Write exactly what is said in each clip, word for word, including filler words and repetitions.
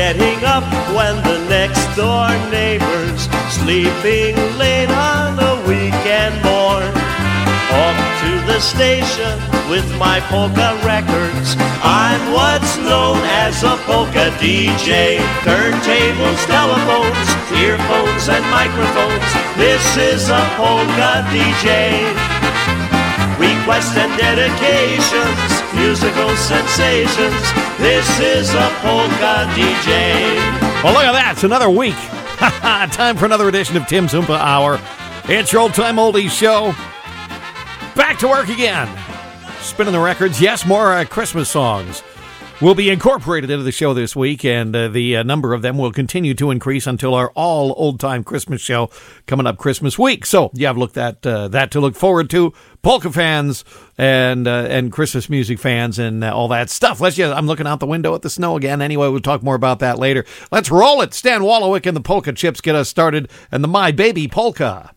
getting up when the next door neighbor's sleeping late on a weekend morn. Off to the station with my polka records. I'm what's known as a polka D J. Turntables, telephones, earphones and microphones. This is a polka D J. Requests and dedications, musical sensations. This is a polka D J. Well, look at that. It's another week. Time for another edition of Tim's Oompa Hour. It's your old-time oldies show. Back to work again. Spinning the records. Yes, more uh, Christmas songs will be incorporated into the show this week, and uh, the uh, number of them will continue to increase until our all old-time Christmas show coming up Christmas week. So you have look that uh, that to look forward to, polka fans and uh, and Christmas music fans and uh, all that stuff. Let's just, I'm looking out the window at the snow again. Anyway, we'll talk more about that later. Let's roll it. Stan Wolowick and the Polka Chips get us started, and the My Baby Polka.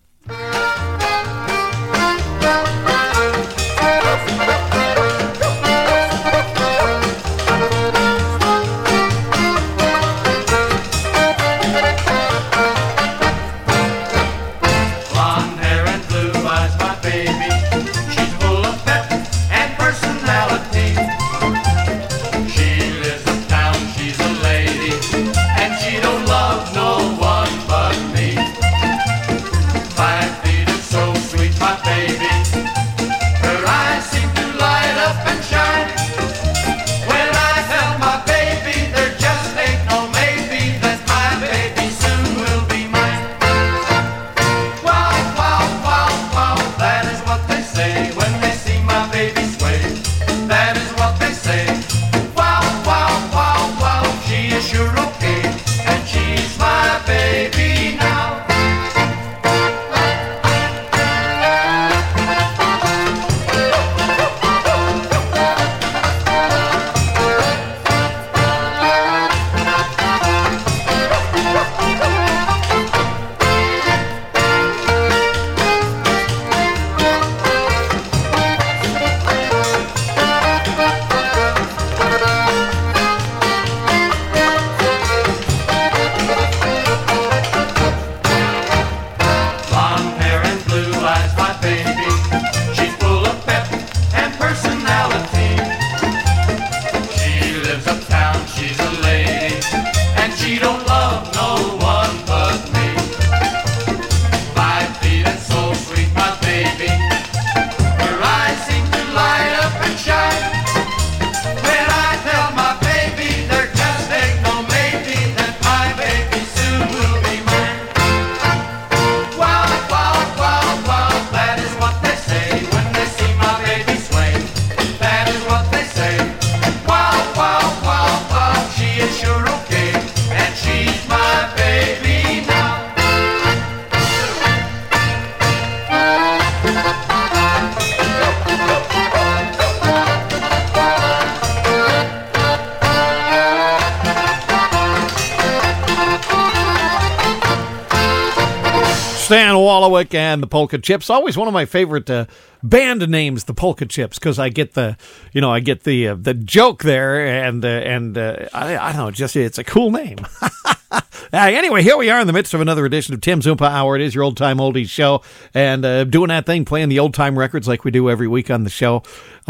Stan Wolowick and the Polka Chips. Always one of my favorite uh, band names, the Polka Chips, because I get the, you know, I get the uh, the joke there, and uh, and uh, I, I don't know, just it's a cool name. Uh, anyway, here we are in the midst of another edition of Tim's Oompa Hour. It is your old-time oldies show, and uh, doing that thing, playing the old-time records like we do every week on the show.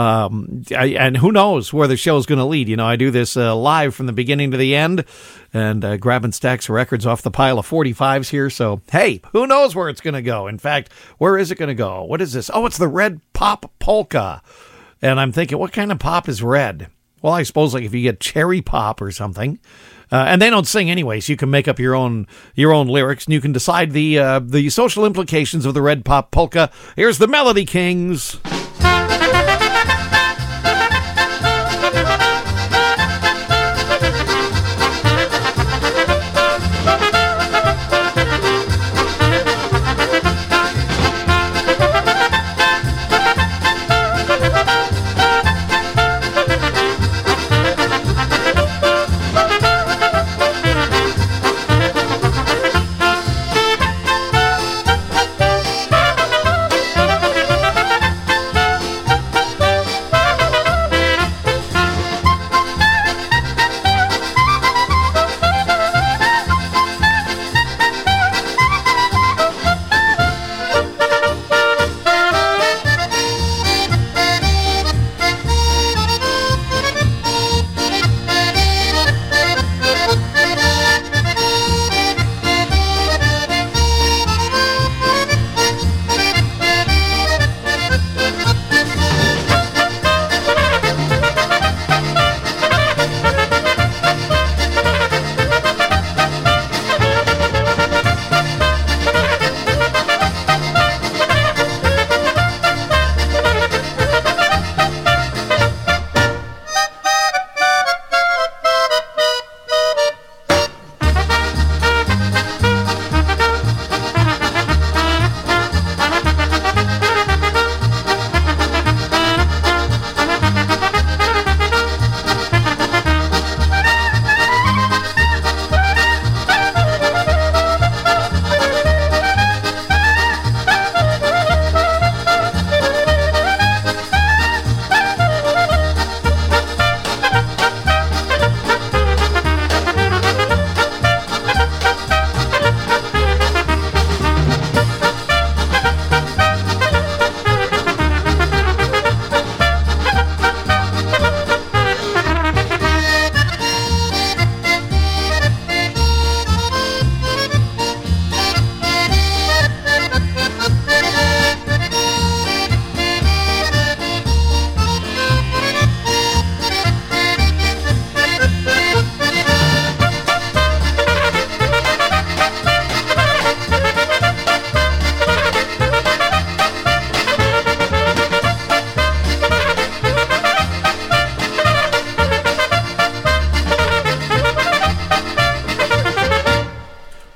Um, I, and who knows where the show is going to lead. You know, I do this uh, live from the beginning to the end, and uh, grabbing stacks of records off the pile of forty-fives here. So, hey, who knows where it's going to go? In fact, where is it going to go? What is this? Oh, it's the Red Pop Polka. And I'm thinking, what kind of pop is red? Well, I suppose like if you get cherry pop or something. Uh, and they don't sing anyway, so you can make up your own your own lyrics, and you can decide the uh, the social implications of the Red Pop Polka. Here's the Melody Kings.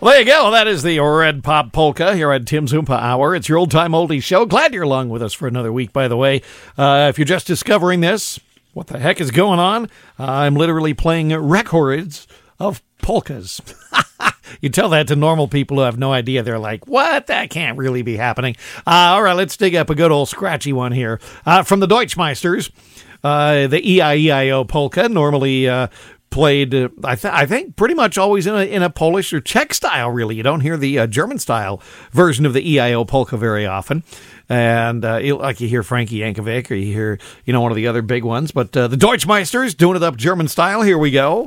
Well, there you go. That is the Red Pop Polka here at Tim's Oompa Hour. It's your old-time oldie show. Glad you're along with us for another week, by the way. Uh, if you're just discovering this, what the heck is going on? Uh, I'm literally playing records of polkas. You tell that to normal people who have no idea. They're like, what? That can't really be happening. Uh, all right, let's dig up a good old scratchy one here. Uh, from the Deutschmeisters, uh, the E I E I O polka, normally uh, played, uh, I, th- I think, pretty much always in a, in a Polish or Czech style, really. You don't hear the uh, German-style version of the E I O polka very often. And uh, you, like you hear Frankie Yankovic or you hear, you know, one of the other big ones. But uh, the Deutschmeisters doing it up German style. Here we go.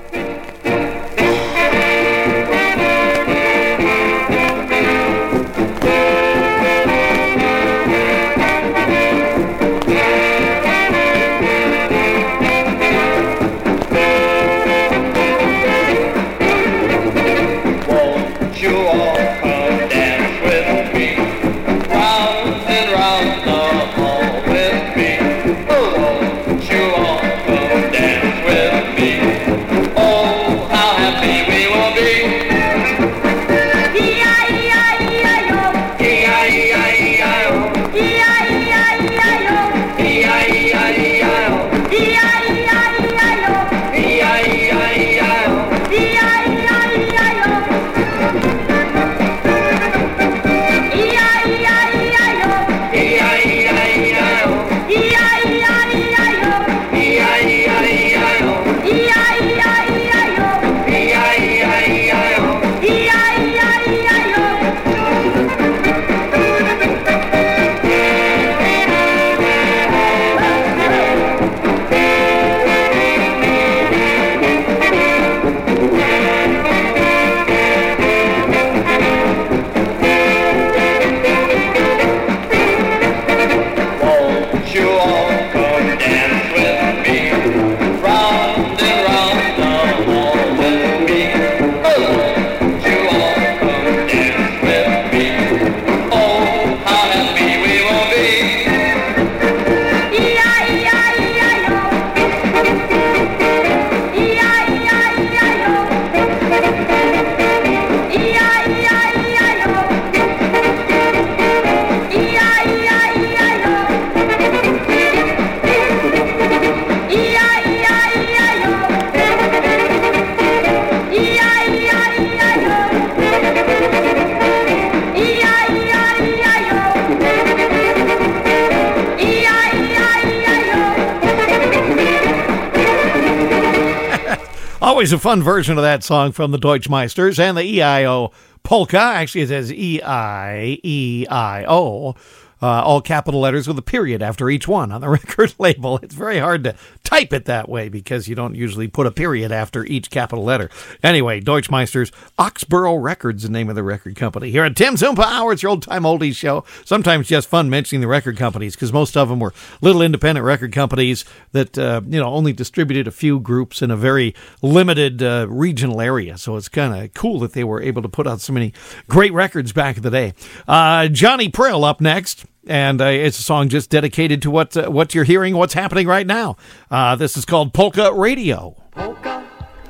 Always a fun version of that song from the Deutschmeisters and the E I O polka. Actually, it says E I E I O. Uh, all capital letters with a period after each one on the record label. It's very hard to type it that way because you don't usually put a period after each capital letter. Anyway, Deutschmeisters, Oxborough Records, the name of the record company. Here at Tim's Oompa Hour, it's your old-time oldies show. Sometimes just fun mentioning the record companies because most of them were little independent record companies that, uh, you know, only distributed a few groups in a very limited uh, regional area. So it's kind of cool that they were able to put out so many great records back in the day. Uh, Johnny Prill up next. And uh, it's a song just dedicated to what uh, what you're hearing, what's happening right now. Uh, this is called Polka Radio. Polka,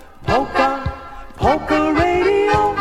polka, polka radio.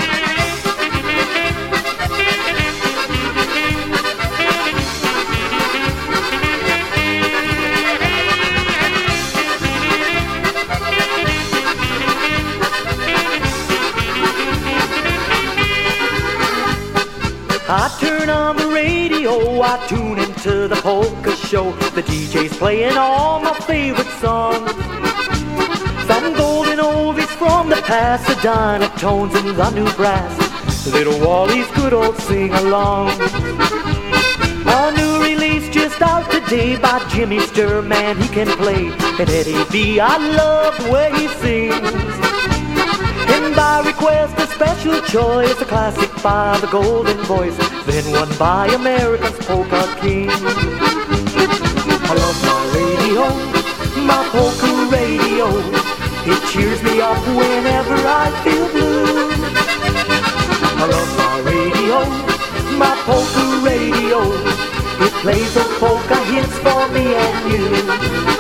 I turn on the radio, I tune into the polka show. The D J's playing all my favorite songs. Some golden oldies from the past, the Dynatones and the new brass. Little Wally's good old sing-along. A new release just out today by Jimmy Sturr, man, he can play. And Eddie B, I love the way he sings. And by request, a special choice, a classic by the Golden Voice, then one by America's Polka King. I love my radio, my polka radio. It cheers me up whenever I feel blue. I love my radio, my polka radio. It plays those polka hits for me and you.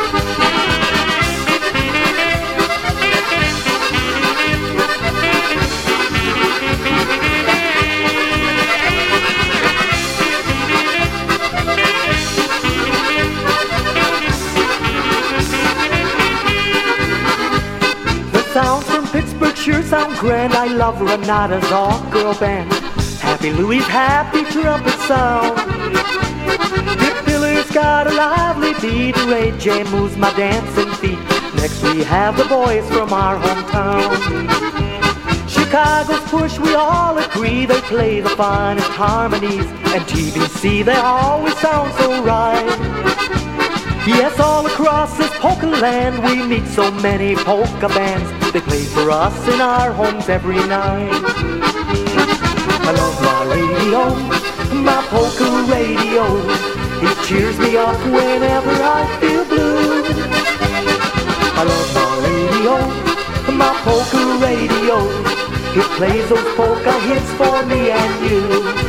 sounds from Pittsburgh sure sound grand. I love Renata's all-girl band. Happy Louie's happy trumpet sound. Dick Miller's got a lively beat. Ray J moves my dancing feet. Next we have the boys from our hometown. Chicago's push, we all agree. They play the finest harmonies. And T B C, they always sound so right. Yes, all across this polka land we meet so many polka bands. They play for us in our homes every night. I love my radio, my polka radio. It cheers me up whenever I feel blue. I love my radio, my polka radio. It plays those polka hits for me and you.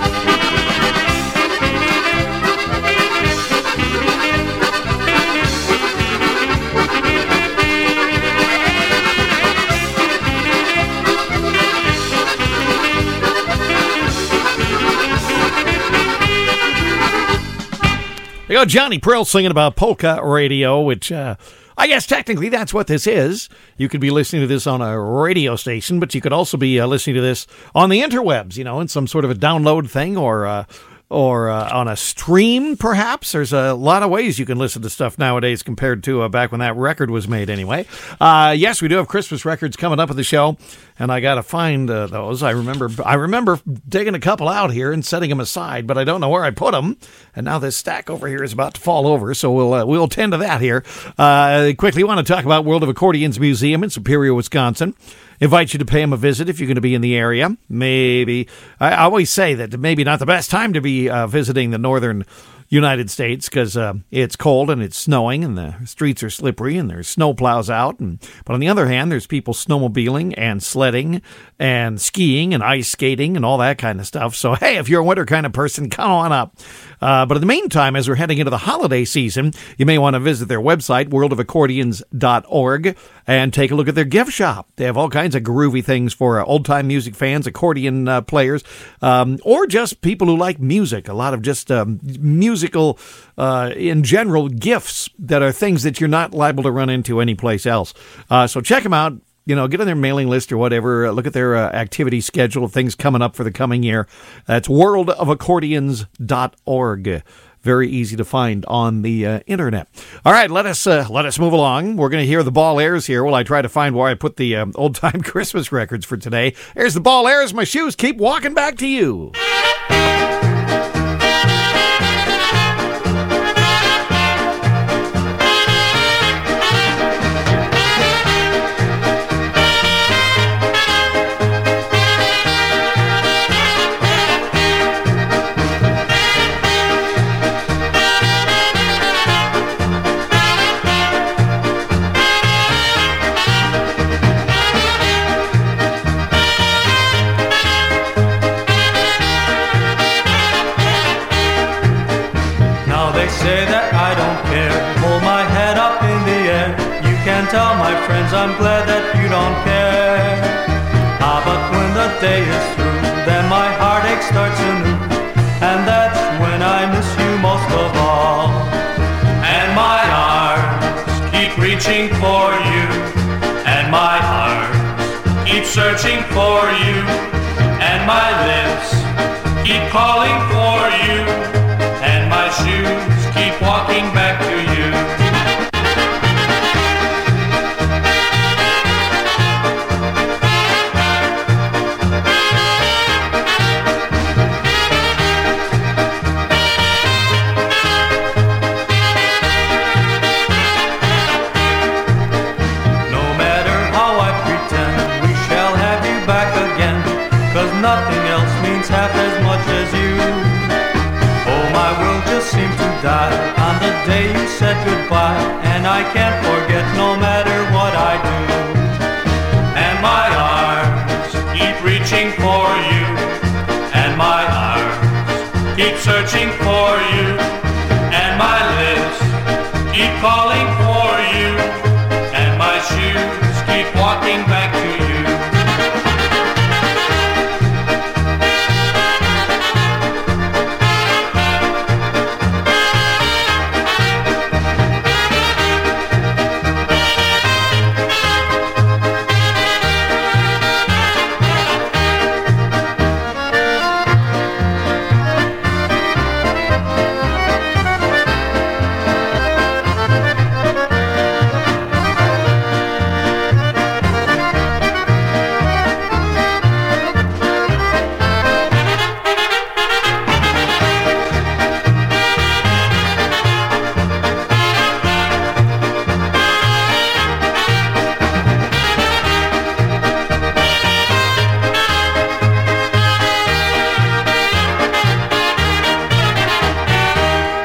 You know, Johnny Prill singing about polka radio, which uh, I guess technically that's what this is. You could be listening to this on a radio station, but you could also be uh, listening to this on the interwebs, you know, in some sort of a download thing or uh, or uh, on a stream, perhaps. There's a lot of ways you can listen to stuff nowadays compared to uh, back when that record was made anyway. Uh, yes, we do have Christmas records coming up at the show, and I got to find uh, those. I remember I remember digging a couple out here and setting them aside, but I don't know where I put them. And now this stack over here is about to fall over, so we'll uh, we'll tend to that here. Uh, quickly, want to talk about World of Accordions Museum in Superior, Wisconsin. Invite you to pay them a visit if you're going to be in the area. Maybe, I always say that maybe not the best time to be uh, visiting the northern United States because uh, it's cold and it's snowing and the streets are slippery and there's snow plows out. And, but on the other hand, there's people snowmobiling and sledding and skiing and ice skating and all that kind of stuff. So, hey, if you're a winter kind of person, come on up. Uh, but in the meantime, as we're heading into the holiday season, you may want to visit their website, world of accordions dot org, and take a look at their gift shop. They have all kinds of groovy things for uh, old-time music fans, accordion uh, players, um, or just people who like music. A lot of just um, musical, uh, in general, gifts that are things that you're not liable to run into anyplace else. Uh, so check them out. You know, get on their mailing list or whatever. Uh, look at their uh, activity schedule of things coming up for the coming year. That's world of accordions dot org. Very easy to find on the uh, internet. All right, let us uh, let us move along. We're going to hear the Ball Airs here while I try to find where I put the um, old-time Christmas records for today. Here's the Ball Airs. My shoes keep walking back to you. Tell my friends I'm glad that you don't care. Ah, but when the day is through, then my heartache starts anew, and that's when I miss you most of all. And my arms keep reaching for you, and my arms keep searching for you, and my lips keep calling for you, and my shoes keep walking back to you. Nothing else means half as much as you. Oh, my world just seemed to die on the day you said goodbye, and I can't forget no matter what I do. And my arms keep reaching for you, and my arms keep searching for you, and my lips keep calling for you, and my shoes keep walking back to you.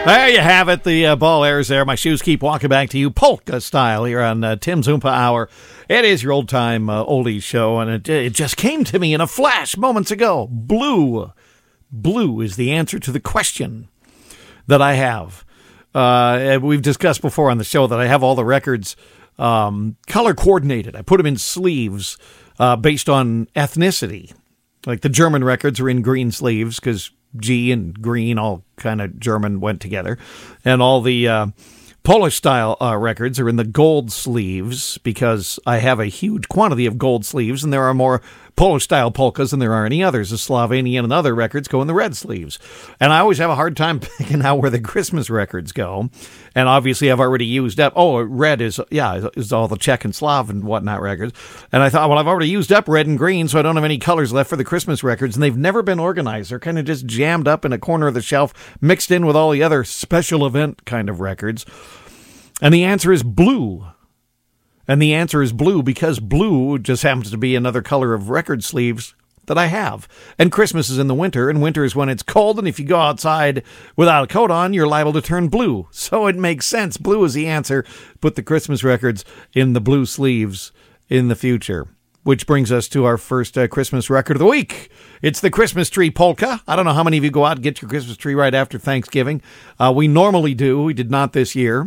There you have it. The uh, ball airs there. My shoes keep walking back to you, polka style, here on uh, Tim's Oompa Hour. It is your old-time uh, oldies show, and it, it just came to me in a flash moments ago. Blue. Blue is the answer to the question that I have. Uh, we've discussed before on the show that I have all the records um, color-coordinated. I put them in sleeves uh, based on ethnicity. Like the German records are in green sleeves because G and green, all kind of German, went together. And all the uh, Polish-style uh, records are in the gold sleeves because I have a huge quantity of gold sleeves, and there are more Polish-style polkas than there are any others. The Slovenian and other records go in the red sleeves. And I always have a hard time picking out where the Christmas records go. And obviously I've already used up, oh, red is, yeah, is all the Czech and Slav and whatnot records. And I thought, well, I've already used up red and green, so I don't have any colors left for the Christmas records. And they've never been organized. They're kind of just jammed up in a corner of the shelf, mixed in with all the other special event kind of records. And the answer is blue. And the answer is blue because blue just happens to be another color of record sleeves that I have. And Christmas is in the winter, and winter is when it's cold, and if you go outside without a coat on, you're liable to turn blue. So it makes sense. Blue is the answer. Put the Christmas records in the blue sleeves in the future. Which brings us to our first uh, Christmas record of the week. It's the Christmas Tree Polka. I don't know how many of you go out and get your Christmas tree right after Thanksgiving. Uh, we normally do. We did not this year.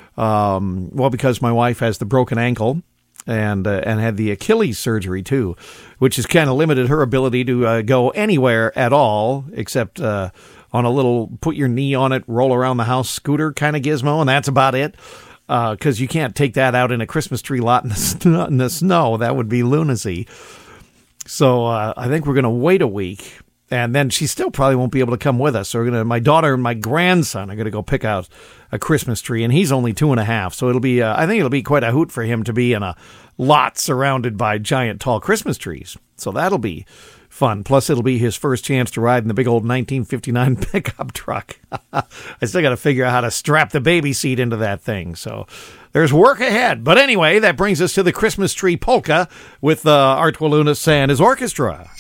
Um, well, because my wife has the broken ankle and uh, and had the Achilles surgery, too, which has kind of limited her ability to uh, go anywhere at all, except uh, on a little put your knee on it, roll around the house scooter kind of gizmo, and that's about it. Because uh, you can't take that out in a Christmas tree lot in the, sn- in the snow. That would be lunacy. So uh, I think we're going to wait a week. And then she still probably won't be able to come with us. So we're gonna, my daughter and my grandson are going to go pick out a Christmas tree, and he's only two and a half. So it'll be, uh, I think it'll be quite a hoot for him to be in a lot surrounded by giant, tall Christmas trees. So that'll be fun. Plus, it'll be his first chance to ride in the big old nineteen fifty-nine pickup truck. I still got to figure out how to strap the baby seat into that thing. So there's work ahead. But anyway, that brings us to the Christmas Tree Polka with uh, Art Walunas and his orchestra.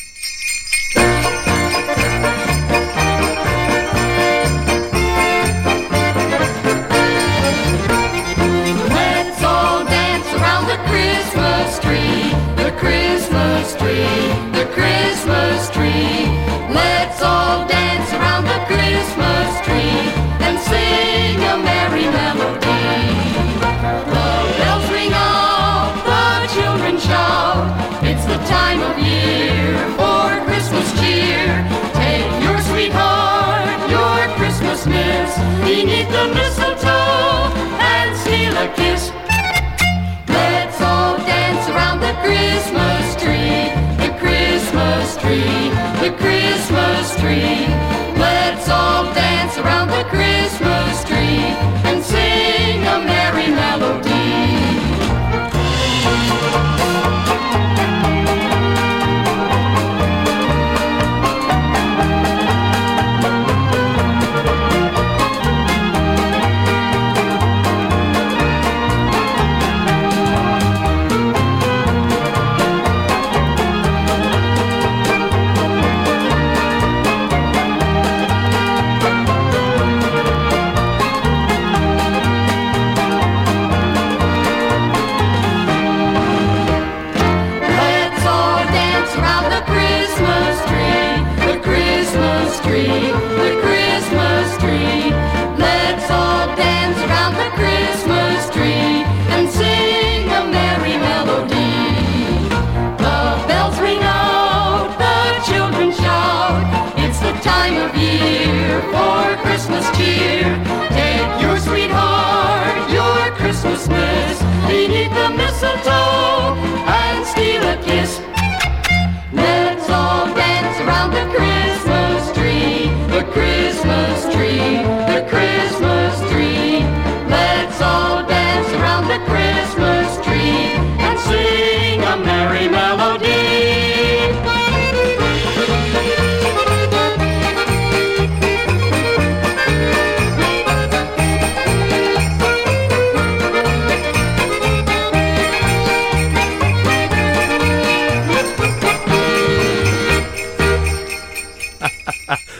Christmas tree, the Christmas tree. Let's all dance around the Christmas tree and sing a merry melody. The bells ring out, the children shout. It's the time of year for Christmas cheer. Take your sweetheart, your Christmas miss, beneath the mistletoe and steal a kiss. Let's all dance around the Christmas tree, the Christmas tree, the Christmas tree. Let's all dance around the Christmas tree and sing a merry melody. Beneath the mistletoe and steal a kiss. Let's all dance around the Christmas tree, the Christmas tree, the Christmas tree. Let's all dance around the Christmas tree and sing a merry melody.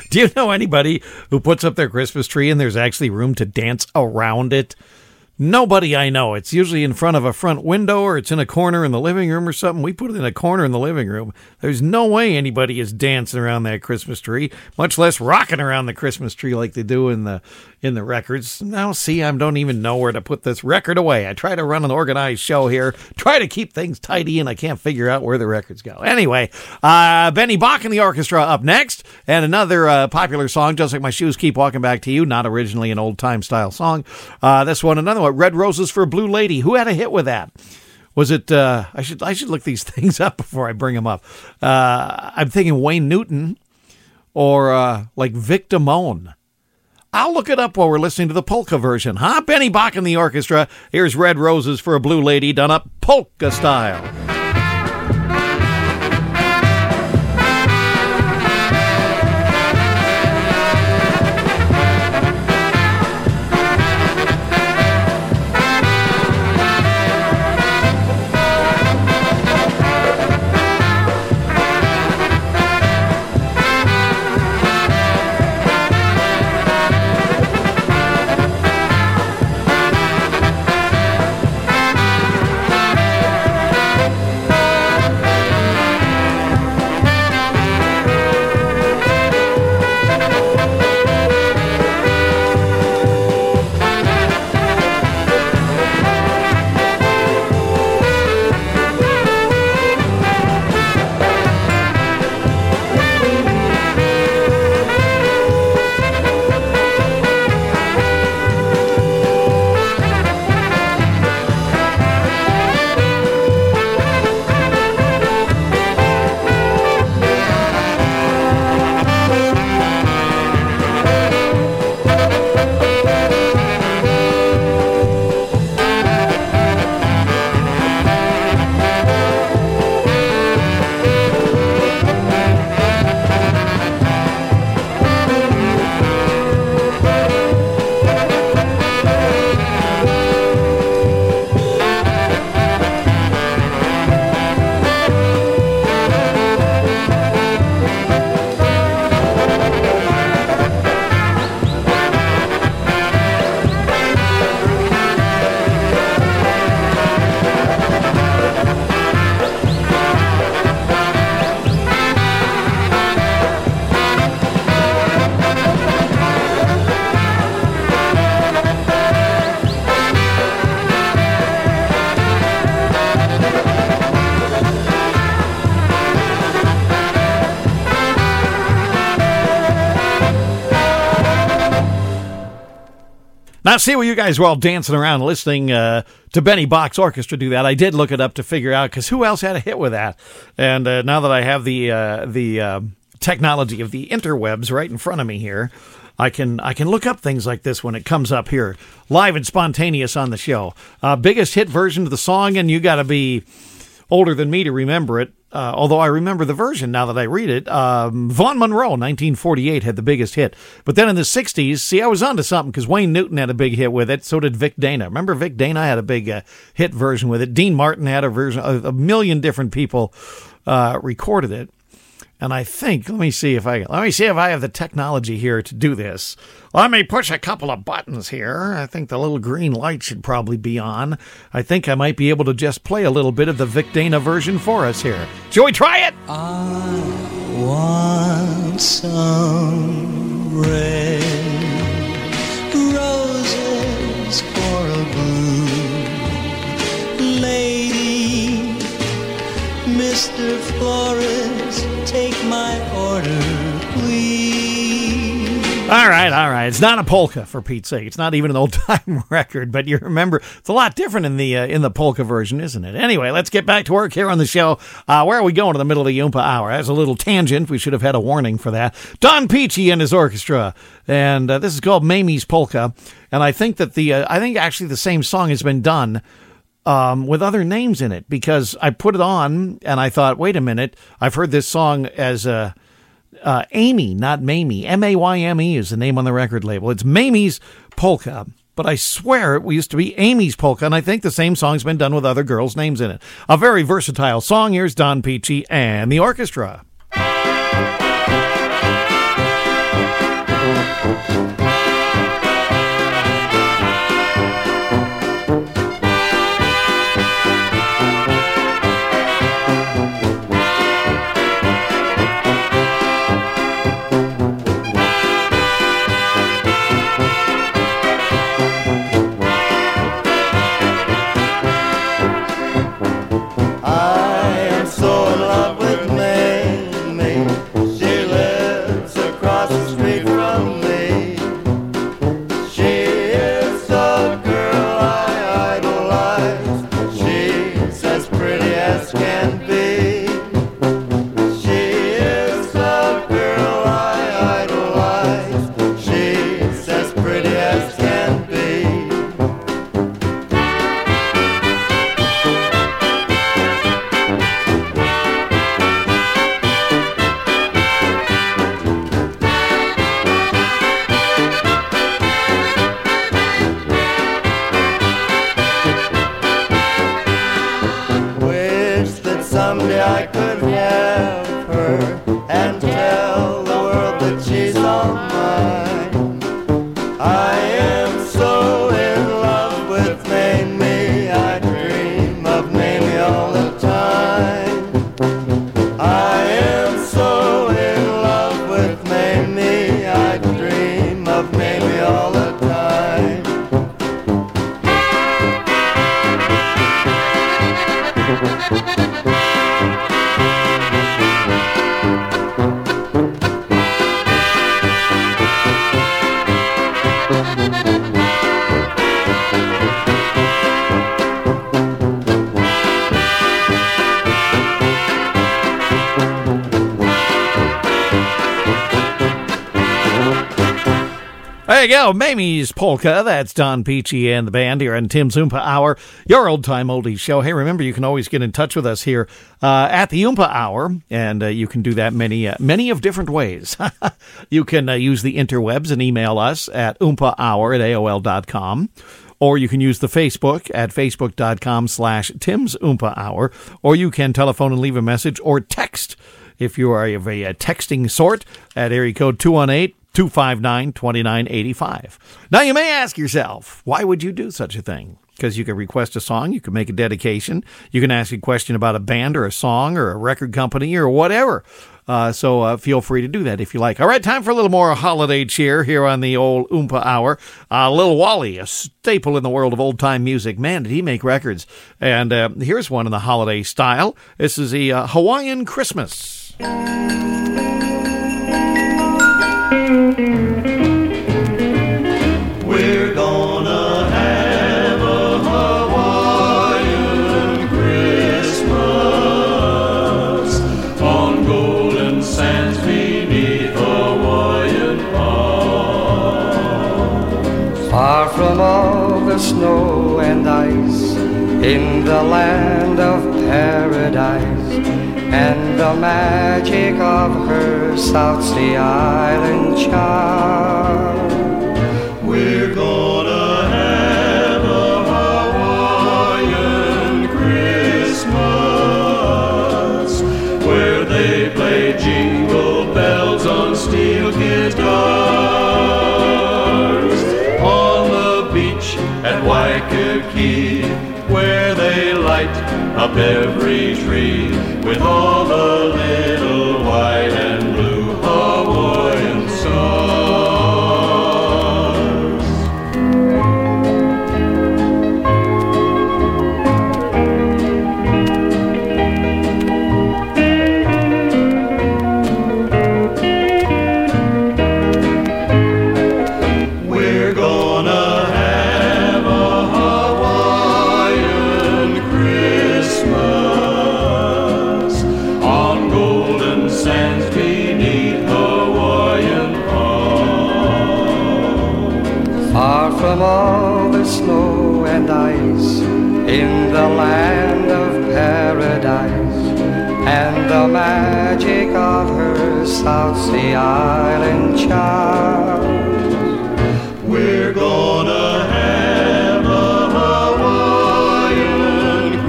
Do you know anybody who puts up their Christmas tree and there's actually room to dance around it? Nobody I know. It's usually in front of a front window or it's in a corner in the living room or something. We put it in a corner in the living room. There's no way anybody is dancing around that Christmas tree, much less rocking around the Christmas tree like they do in the in the records. Now, see, I don't even know where to put this record away. I try to run an organized show here, try to keep things tidy, and I can't figure out where the records go. Anyway, uh, Benny Bach and the orchestra up next, and another uh, popular song, Just Like My Shoes Keep Walking Back to You, not originally an old-time style song. Uh, this one, another one, Red Roses for a Blue Lady. Who had a hit with that? Was it, uh, I should I should look these things up before I bring them up. Uh, I'm thinking Wayne Newton or uh, like Vic Damone. I'll look it up while we're listening to the polka version, huh? Benny Bach and the orchestra. Here's Red Roses for a Blue Lady done up polka style. Now, see what you guys were all dancing around listening uh, to Benny Bach's orchestra do that. I did look it up to figure out, because who else had a hit with that? And uh, now that I have the uh, the uh, technology of the interwebs right in front of me here, I can I can look up things like this when it comes up here, live and spontaneous on the show. Uh, biggest hit version of the song, and you got to be older than me to remember it. Uh, although I remember the version now that I read it. Um, Vaughn Monroe, nineteen forty-eight, had the biggest hit. But then in the sixties, see, I was onto something because Wayne Newton had a big hit with it. So did Vic Dana. Remember Vic Dana had a big uh, hit version with it. Dean Martin had a version. A, a million different people uh, recorded it. And I think, let me see if I let me see if I have the technology here to do this. Let me push a couple of buttons here. I think the little green light should probably be on. I think I might be able to just play a little bit of the Vic Dana version for us here. Shall we try it? I want some red roses for a blue lady. Mister Flores, take my order, please. All right, all right. It's not a polka, for Pete's sake. It's not even an old-time record, but you remember, it's a lot different in the uh, in the polka version, isn't it? Anyway, let's get back to work here on the show. Uh, where are we going to the middle of the Oompa Hour? That's a little tangent. We should have had a warning for that. Don Peachy and his orchestra, and uh, this is called Mamie's Polka, and I think that the, uh, I think actually the same song has been done Um, with other names in it, because I put it on and I thought, wait a minute, I've heard this song as uh, uh, Amy, not Mamie. M A Y M E is the name on the record label. It's Mamie's Polka, but I swear it used to be Amy's Polka, and I think the same song's been done with other girls' names in it. A very versatile song. Here's Don Peachy and the orchestra. someday I could have her and tell the world that she's all mine. I am so in love with Mamie, I dream of Mamie all the time. I am so in love with Mamie, I dream of Mamie all the time. There you go, Mamie's Polka. That's Don Peachy and the band here on Tim's Oompa Hour, your old-time oldies show. Hey, remember, you can always get in touch with us here uh, at the Oompa Hour, and uh, you can do that many uh, many of different ways. You can uh, use the interwebs and email us at oompah hour at A O L dot com. Or you can use the Facebook at facebook.com slash Tim's Oompa Hour. Or you can telephone and leave a message or text if you are of a, a texting sort at area code two one eight, two five nine, two nine eight five. Now, you may ask yourself, why would you do such a thing? Because you can request a song, you can make a dedication, you can ask a question about a band or a song or a record company or whatever. Uh, so uh, feel free to do that if you like. All right, time for a little more holiday cheer here on the old Oompa Hour. Uh, Lil Wally, a staple in the world of old-time music. Man, did he make records. And uh, here's one in the holiday style. This is the uh, Hawaiian Christmas. We're gonna have a Hawaiian Christmas on golden sands beneath Hawaiian palms. Far from all the snow and ice, in the land of paradise, and the magic of her South Sea Island charm. We're gonna have a Hawaiian Christmas where they play jingle bells on steel guitars on the beach at Waikiki, where they light up every tree with all the little white and blue Hawaiian stars. We're gonna have a Hawaiian Christmas on golden sands beneath Hawaiian palms. Far from all the snow and ice, in the land of paradise, and the magic of her South Sea Island charm. We're gonna have a Hawaiian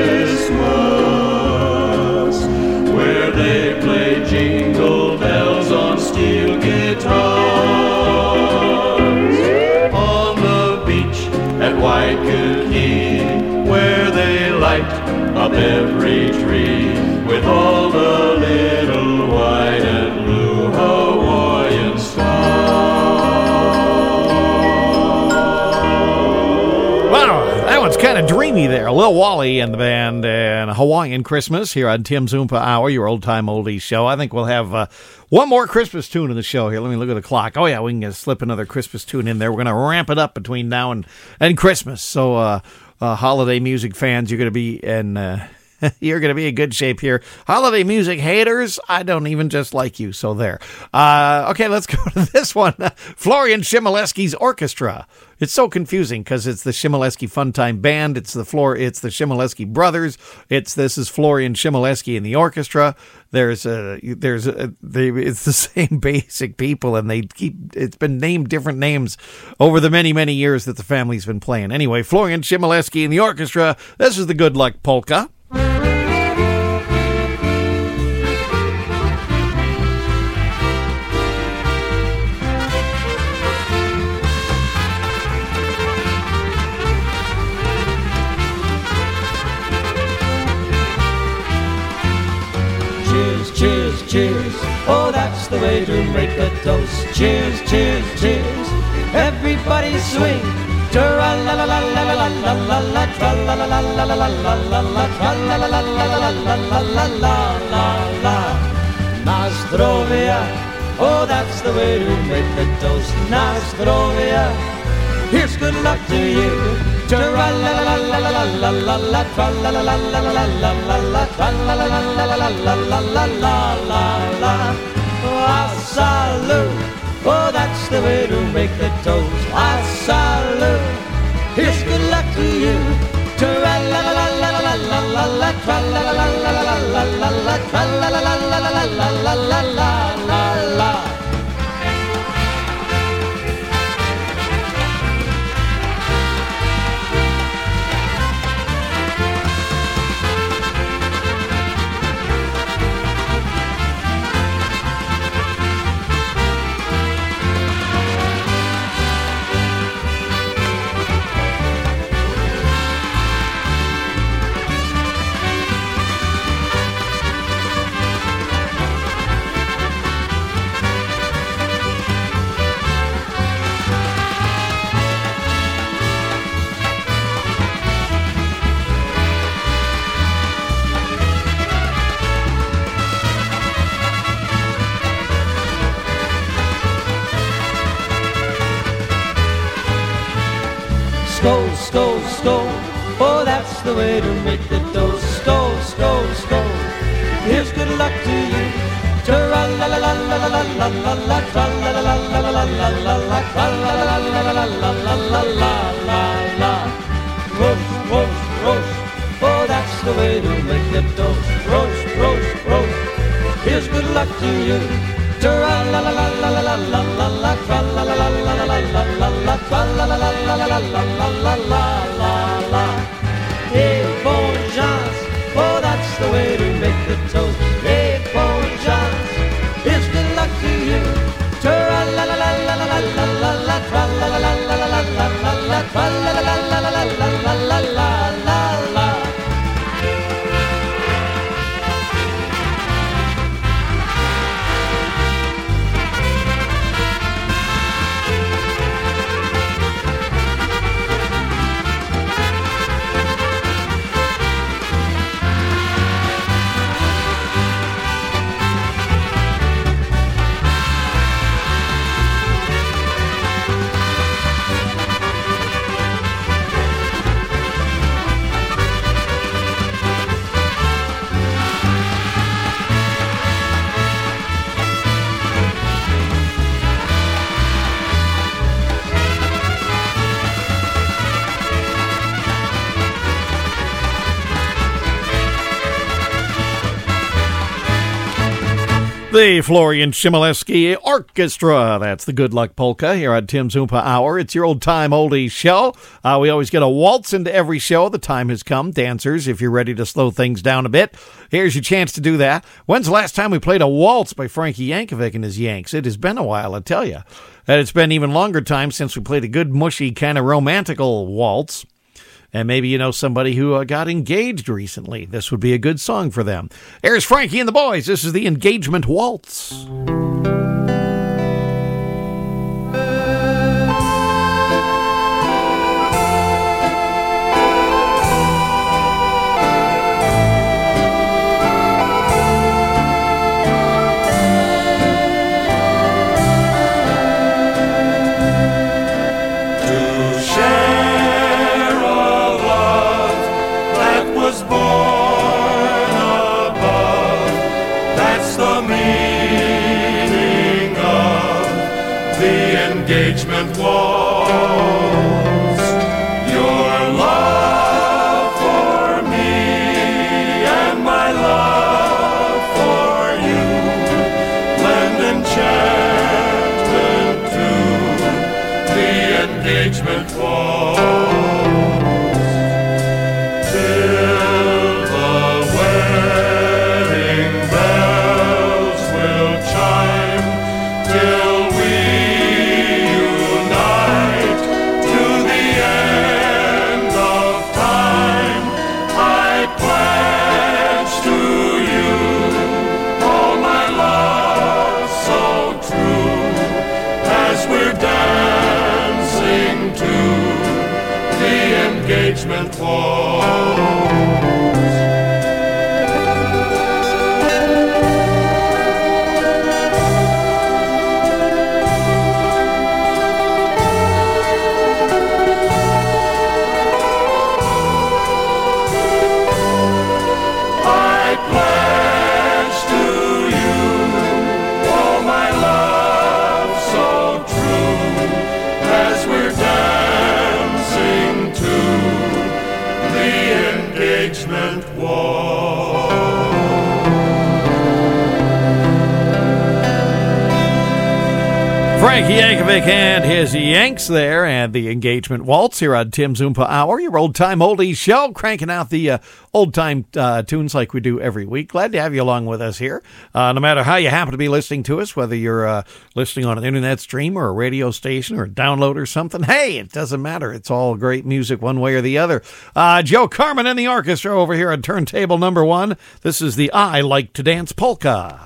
Christmas where they play jingle bells on steel guitars on the beach at Waikiki, where they light up every tree with all the little white and blue Hawaiian stars. Wow, that one's kind of dreamy there. Lil Wally and the band and Hawaiian Christmas here on Tim's Oompa Hour, your old-time oldies show. I think we'll have uh, one more Christmas tune in the show here. Let me look at the clock. Oh, yeah, we can uh, slip another Christmas tune in there. We're going to ramp it up between now and, and Christmas. So, uh, uh, holiday music fans, you're going to be in... Uh, You're going to be in good shape here. Holiday music haters, I don't even just like you, so there. Uh, okay, let's go to this one. Florian Chmielewski's Orchestra. It's so confusing because it's the Chmielewski Funtime Band. It's the Flor- It's the Chmielewski Brothers. It's this is Florian Chmielewski in the orchestra. There's a there's a, they, it's the same basic people, and they keep it's been named different names over the many many years that the family's been playing. Anyway, Florian Chmielewski in the orchestra. This is the Good Luck Polka. Cheers, cheers, cheers. Oh, that's the way to make a toast. Cheers, cheers, cheers. Everybody swing. Tra-la-la-la-la-la-la-la-la-la, tra-la-la-la-la-la-la-la-la, tra-la-la-la-la-la-la-la-la-la. Nostrovia, oh, that's the way to make the toast. Nostrovia, here's good luck to you. Tra-la-la-la-la-la-la-la-la, tra-la-la-la-la-la-la-la-la, tra-la-la-la-la-la-la-la-la-la. Ah, salute, oh, that's the way to make the toast. Ah, salute, here's good luck to you. Tra-la-la-la-la-la-la-la-la, tra-la-la-la-la-la-la-la, tra-la-la-la-la-la-la-la-la-la. Skål, skål, skål. Oh, that's the way to make the toast. Skål, skål, skål. Here's good luck to you. Tra-la-la-la-la-la-la-la-la, tra-la-la-la-la-la-la-la, tra-la-la-la-la-la-la-la-la-la. Roast, roast, roast. Oh, that's the way to make the toast. Roast, roast, roast. Here's good luck to you. Tra-la-la-la-la-la-la-la-la, tra-la-la-la-la-la-la-la, tra-la-la-la-la-la-la-la-la-la. Hey, bon chance, oh, that's the way to make the toast. Hey, bon chance, here's good luck to you. Tra-la-la-la-la-la-la-la-la, tra-la-la-la-la-la-la-la, tra-la-la-la-la-la-la-la-la-la-la. The Florian Chmielewski Orchestra. That's the Good Luck Polka here on Tim's Oompa Hour. It's your old-time oldies show. Uh, we always get a waltz into every show. The time has come. Dancers, if you're ready to slow things down a bit, here's your chance to do that. When's the last time we played a waltz by Frankie Yankovic and his Yanks? It has been a while, I tell you. And it's been even longer time since we played a good, mushy, kind of romantical waltz. And maybe you know somebody who uh, got engaged recently. This would be a good song for them. Here's Frankie and the Boys. This is the Engagement Waltz. Engagement waltz, your love for me and my love for you lend enchantment to the engagement waltz till the wedding bells will chime till we engagement waltz. Frank Yankovic and his Yanks there, and the engagement waltz here on Tim Zoompa Hour, your old-time oldies show, cranking out the uh, old-time uh, tunes like we do every week. Glad to have you along with us here. Uh, no matter how you happen to be listening to us, whether you're uh, listening on an internet stream or a radio station or a download or something, hey, it doesn't matter. It's all great music one way or the other. Uh, Joe Carmen and the orchestra over here on turntable number one. This is the I Like to Dance Polka.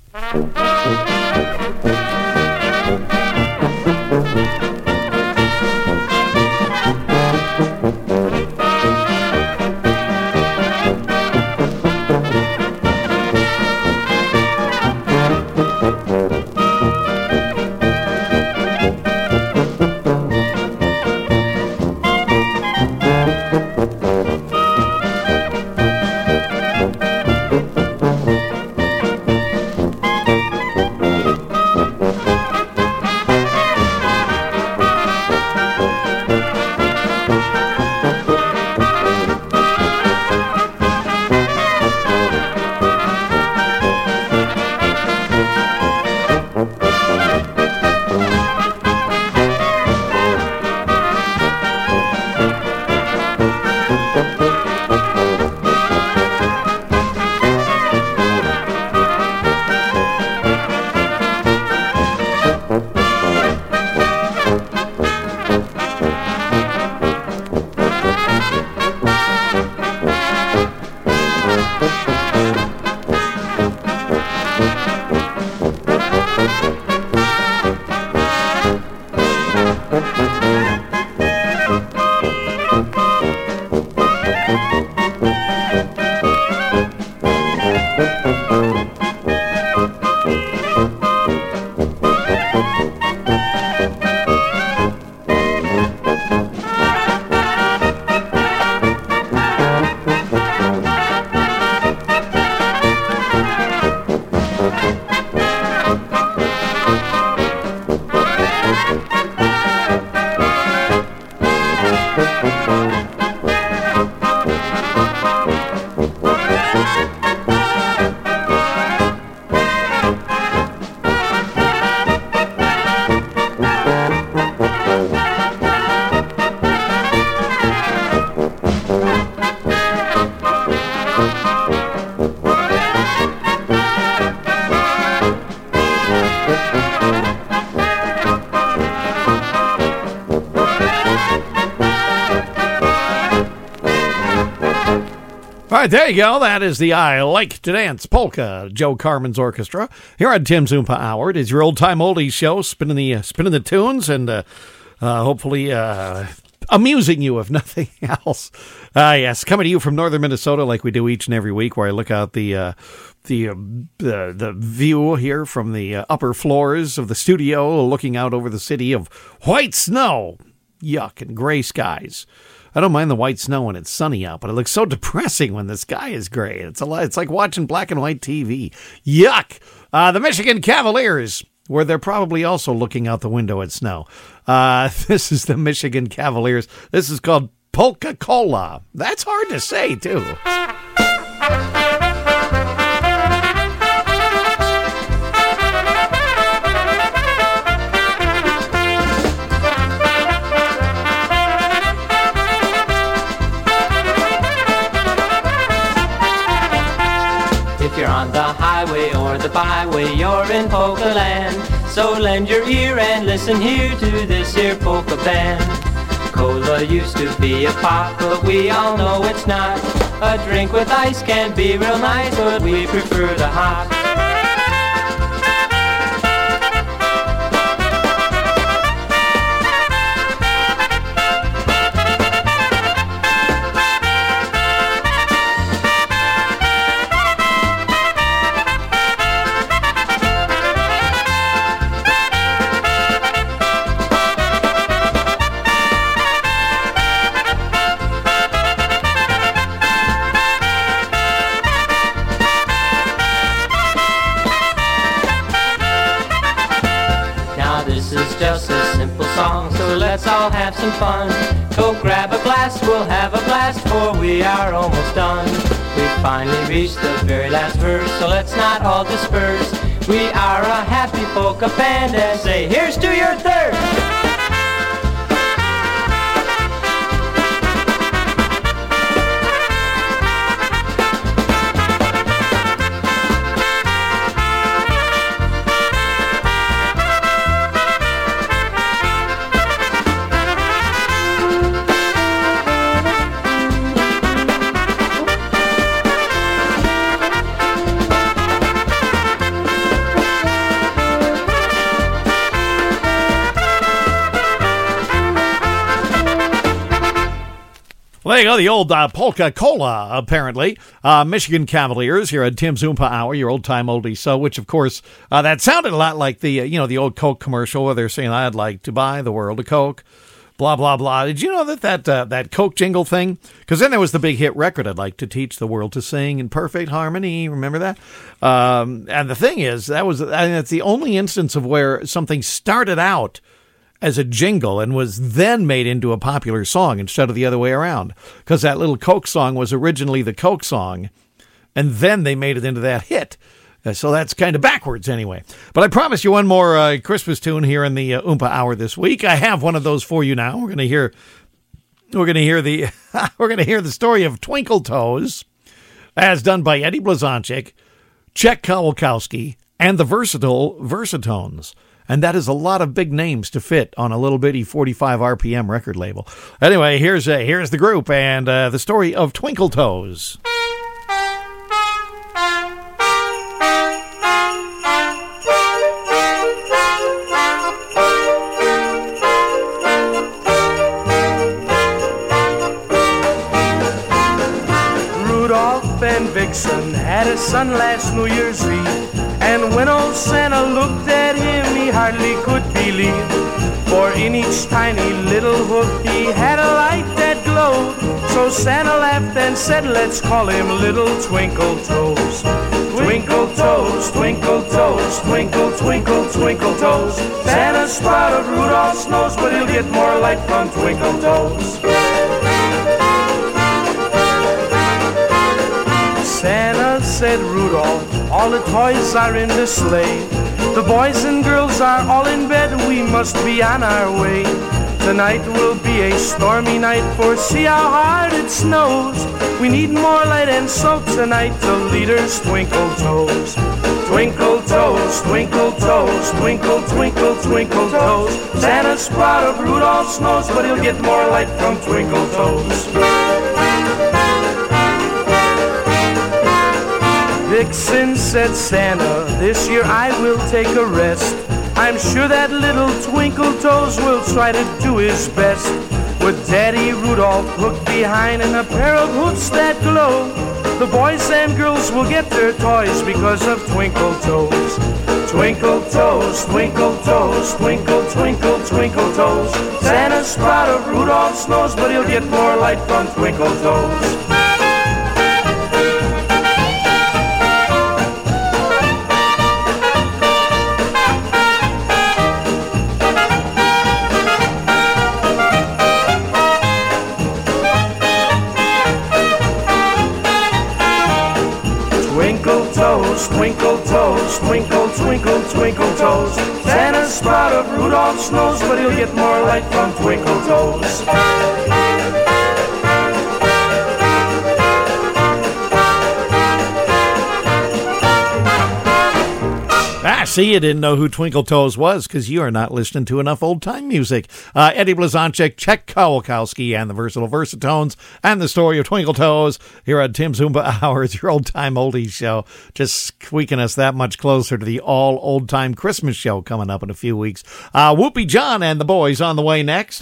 All right, there you go. That is the I Like to Dance Polka, Joe Carmen's orchestra. Here on Tim Zoompa Hour. It is your old-time oldies show, spinning the uh, spinning the tunes and uh, uh, hopefully uh, amusing you, if nothing else. Uh, yes, coming to you from northern Minnesota like we do each and every week, where I look out the uh, the, uh, the the view here from the uh, upper floors of the studio, looking out over the city of white snow, yuck, and gray skies. I don't mind the white snow when it's sunny out, but it looks so depressing when the sky is gray. It's a lot, it's like watching black and white T V. Yuck! Uh, the Michigan Cavaliers, where they're probably also looking out the window at snow. Uh, this is the Michigan Cavaliers. This is called Polka-Cola. That's hard to say, too. If you're on the highway or the byway, you're in polka land. So lend your ear and listen here to this here polka band. Cola used to be a pop, but we all know it's not. A drink with ice can be real nice, but we prefer the hot. let's all have some fun. Go grab a glass, we'll have a blast, for we are almost done. We've finally reached the very last verse, so let's not all disperse. We are a happy polka band and say, here's to your thirst. Well, there you go, the old uh, Polka-Cola, apparently. Uh, Michigan Cavaliers here at Tim's Oompa Hour, your old-time oldie. So, which, of course, uh, that sounded a lot like the, uh, you know, the old Coke commercial where they're saying, I'd like to buy the world of Coke, blah, blah, blah. Did you know that that, uh, that Coke jingle thing? Because then there was the big hit record, I'd like to teach the world to sing in perfect harmony. Remember that? Um, and the thing is, that was, I mean, that's the only instance of where something started out as a jingle and was then made into a popular song instead of the other way around. Because that little Coke song was originally the Coke song, and then they made it into that hit. Uh, so that's kind of backwards anyway. But I promise you one more uh, Christmas tune here in the uh, Oompa Hour this week. I have one of those for you now. We're going to hear we're going to hear the we're going to hear the story of Twinkle Toes, as done by Eddie Blazonczyk, Czech Kowalkowski, and the versatile Versatones. And that is a lot of big names to fit on a little bitty forty-five R P M record label. Anyway, here's uh, here's the group and uh, the story of Twinkle Toes. Rudolph and Vixen had a son last New Year's Eve. And when old Santa looked at him, he hardly could believe. For in each tiny little hook he had a light that glowed. So Santa laughed and said, let's call him Little Twinkle Toes. Twinkle toes, twinkle toes, twinkle, twinkle, twinkle toes. Santa sprouted Rudolph's nose, but he'll get more light from Twinkle Toes. Santa said, Rudolph, all the toys are in the sleigh. The boys and girls are all in bed, we must be on our way. Tonight will be a stormy night, for see how hard it snows. We need more light and so tonight the leader's Twinkle Toes. Twinkle toes, twinkle toes, twinkle, twinkle, twinkle toes. Santa's proud of Rudolph's nose, but he'll get more light from Twinkle Toes. Vixen said, Santa, this year I will take a rest. I'm sure that little Twinkle Toes will try to do his best. With Daddy Rudolph hooked behind and a pair of hooves that glow, the boys and girls will get their toys because of Twinkle Toes. Twinkle toes, twinkle toes, twinkle, twinkle, twinkle toes. Santa's proud of Rudolph's nose, but he'll get more light from Twinkle Toes. Twinkle toes, twinkle, twinkle, twinkle toes. Santa's proud of Rudolph's nose, but he'll get more light from Twinkle Toes. Ah, see, you didn't know who Twinkle Toes was because you are not listening to enough old-time music. Uh, Eddie Blazonczyk, Czech Kowalkowski, and the Versatile Versatones, and the story of Twinkle Toes here at Tim's Oompa Hour, your old-time oldies show. Just squeaking us that much closer to the all-old-time Christmas show coming up in a few weeks. Uh, Whoopie John and the boys on the way next.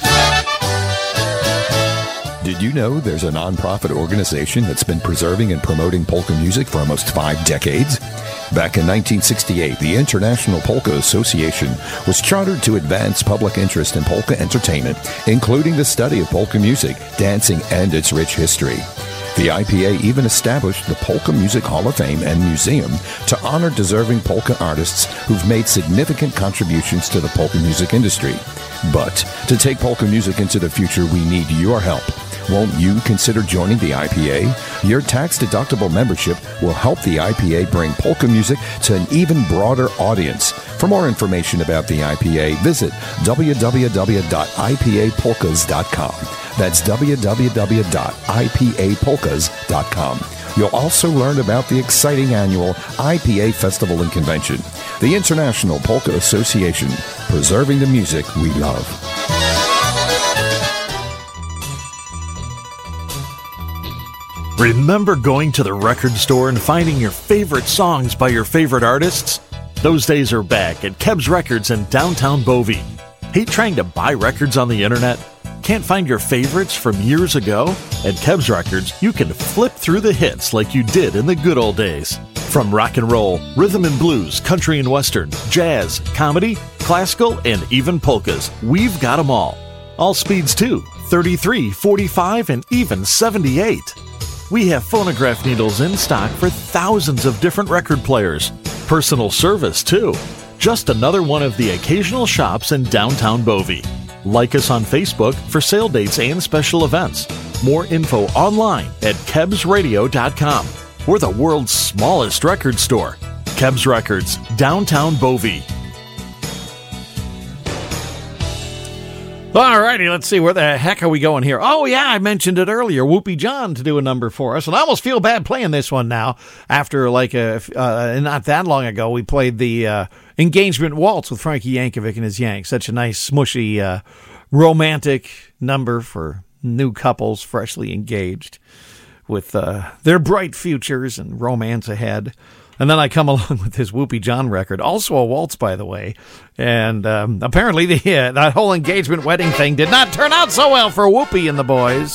Did you know there's a nonprofit organization that's been preserving and promoting polka music for almost five decades? Back in nineteen sixty-eight, the International Polka Association was chartered to advance public interest in polka entertainment, including the study of polka music, dancing, and its rich history. The I P A even established the Polka Music Hall of Fame and Museum to honor deserving polka artists who've made significant contributions to the polka music industry. But to take polka music into the future, we need your help. Won't you consider joining the I P A? Your tax-deductible membership will help the I P A bring polka music to an even broader audience. For more information about the I P A, visit w w w dot i p a polkas dot com. That's w w w dot i p a polkas dot com. You'll also learn about the exciting annual I P A Festival and Convention, the International Polka Association, preserving the music we love. Remember going to the record store and finding your favorite songs by your favorite artists? Those days are back at Kebs Records in downtown Bovey. Hate trying to buy records on the internet? Can't find your favorites from years ago? At Kebs Records, you can flip through the hits like you did in the good old days. From rock and roll, rhythm and blues, country and western, jazz, comedy, classical, and even polkas, we've got them all. All speeds too, thirty-three, forty-five, and even seventy-eight. We have phonograph needles in stock for thousands of different record players. Personal service, too. Just another one of the occasional shops in downtown Bovey. Like us on Facebook for sale dates and special events. More info online at kebs radio dot com. We're the world's smallest record store. Kebs Records, downtown Bovey. All righty, let's see, where the heck are we going here? Oh, yeah, I mentioned it earlier, Whoopie John to do a number for us, and I almost feel bad playing this one now. After, like, a, uh, not that long ago, we played the uh, Engagement Waltz with Frankie Yankovic and his Yanks. Such a nice, smushy, uh, romantic number for new couples freshly engaged with uh, their bright futures and romance ahead. And then I come along with this Whoopie John record, also a waltz, by the way. And um, apparently the uh, that whole engagement wedding thing did not turn out so well for Whoopie and the boys.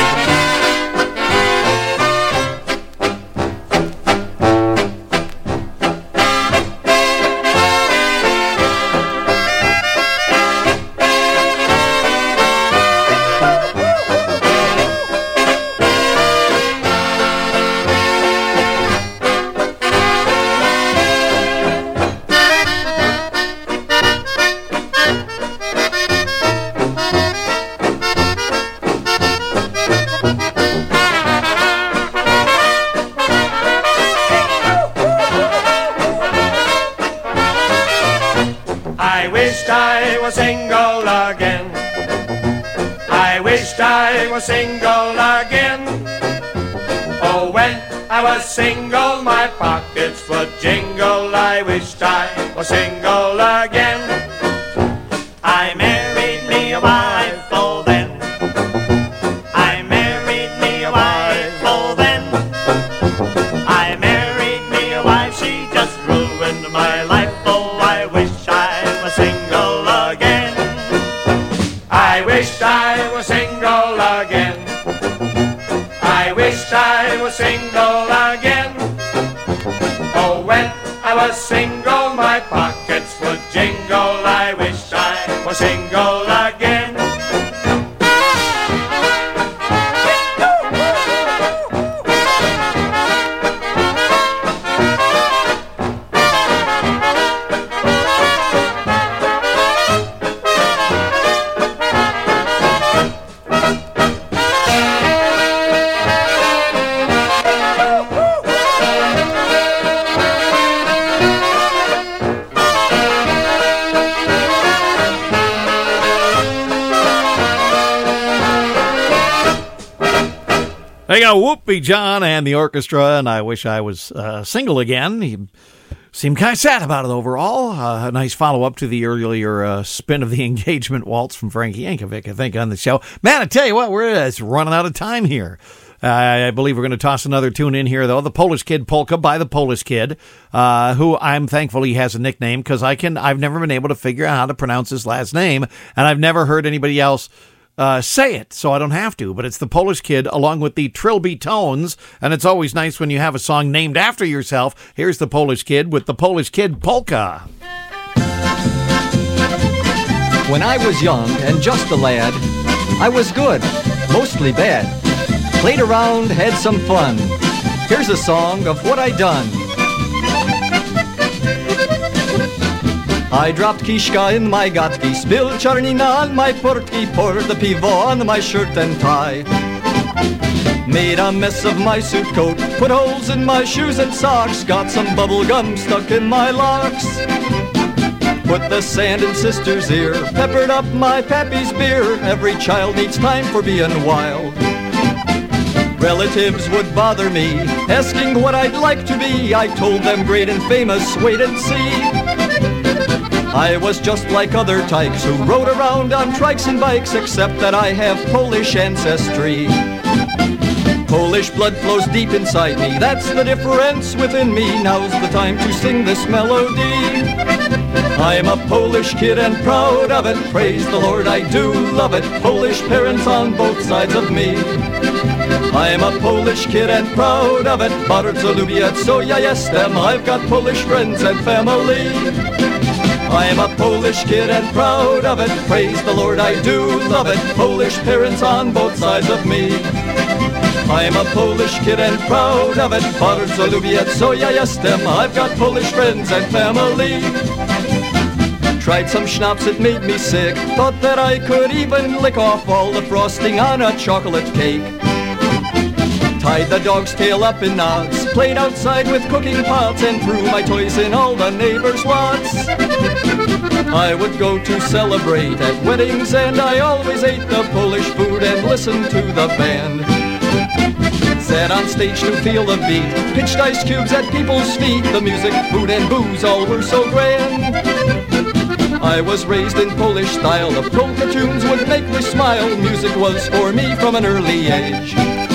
Single again. I wished I was single again. Oh, when I was single, my pockets would jingle. I wished I was single again. I married me a wife, oh then. I married me a wife, oh then. I married me a wife, she just ruined my life. Oh, I wish I was single again. I wished I was single again. I wished I was single again. Oh, when I was single, my pockets would jingle. I wish I was single again. They got Whoopie John and the orchestra, and I wish I was uh, single again. He seemed kind of sad about it overall. Uh, a nice follow-up to the earlier uh, spin of the Engagement Waltz from Frankie Yankovic, I think, on the show. Man, I tell you what, we're uh, running out of time here. Uh, I believe we're going to toss another tune in here, though. The Polish Kid Polka by the Polish Kid, uh, who I'm thankful he has a nickname, because I can, I've never been able to figure out how to pronounce his last name, and I've never heard anybody else Uh, say it, so I don't have to, but it's the Polish Kid along with the Trilby Tones, and it's always nice when you have a song named after yourself. Here's the Polish Kid with the Polish Kid Polka. When I was young and just a lad, I was good, mostly bad. Played around, had some fun. Here's a song of what I done. I dropped Kishka in my gatki, spilled Charnina on my portki, poured the pivo on my shirt and tie. Made a mess of my suit coat, put holes in my shoes and socks, got some bubble gum stuck in my locks. Put the sand in sister's ear, peppered up my pappy's beer. Every child needs time for being wild. Relatives would bother me, asking what I'd like to be. I told them great and famous, wait and see. I was just like other tykes who rode around on trikes and bikes, except that I have Polish ancestry. Polish blood flows deep inside me, that's the difference within me. Now's the time to sing this melody. I'm a Polish kid and proud of it, praise the Lord, I do love it. Polish parents on both sides of me. I'm a Polish kid and proud of it, bardzo lubię co ja jestem. I've got Polish friends and family. I'm a Polish kid and proud of it, praise the Lord, I do love it. Polish parents on both sides of me. I'm a Polish kid and proud of it, bardzo lubię co ja jestem. I've got Polish friends and family. Tried some schnapps, it made me sick, thought that I could even lick off all the frosting on a chocolate cake. Tied the dog's tail up in knots, played outside with cooking pots, and threw my toys in all the neighbors' lots. I would go to celebrate at weddings, and I always ate the Polish food and listened to the band. Sat on stage to feel the beat, pitched ice cubes at people's feet. The music, food, and booze all were so grand. I was raised in Polish style, the polka tunes would make me smile. Music was for me from an early age.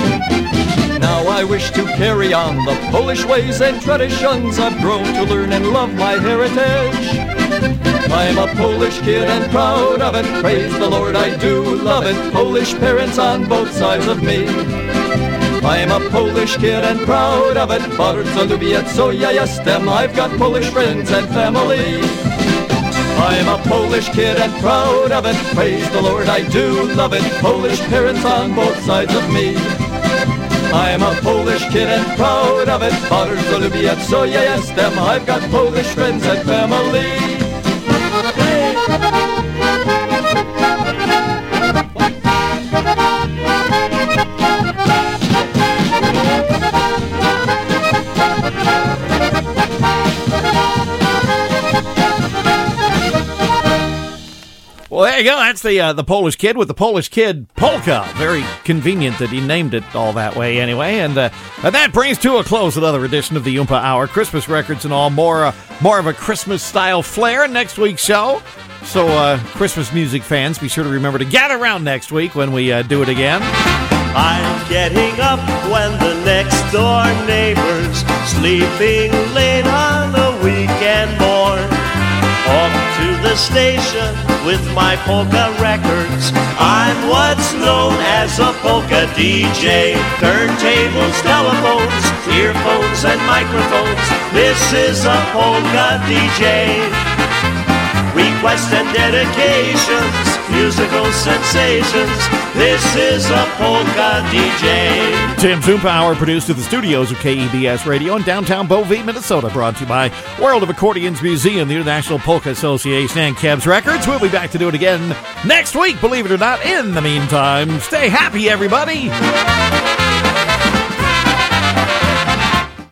Now I wish to carry on the Polish ways and traditions. I've grown to learn and love my heritage. I'm a Polish kid and proud of it, praise the Lord, I do love it. Polish parents on both sides of me. I'm a Polish kid and proud of it, bardzo lubię co ja jestem. I've got Polish friends and family. I'm a Polish kid and proud of it, praise the Lord, I do love it. Polish parents on both sides of me. I'm a Polish kid and proud of it, bardzo lubię co ja jestem. I've got Polish friends and family. Well, there you go. That's the uh, the Polish Kid with the Polish Kid polka. Very convenient that he named it all that way anyway. And, uh, and that brings to a close another edition of the Oompa Hour. Christmas records and all. More, uh, more of a Christmas-style flair in next week's show. So, uh, Christmas music fans, be sure to remember to gather around next week when we uh, do it again. I'm getting up when the next door neighbor's sleeping late on a weekend morn. Off to the station with my polka records. I'm what's known as a polka D J. Turntables, telephones, earphones, and microphones. This is a polka D J. Requests and dedications, musical sensations. This is a polka D J. Tim's Oompa Hour, produced at the studios of K E B S Radio in downtown Bovey, Minnesota. Brought to you by World of Accordions Museum, the International Polka Association, and Kebs Records. We'll be back to do it again next week, believe it or not. In the meantime, stay happy, everybody.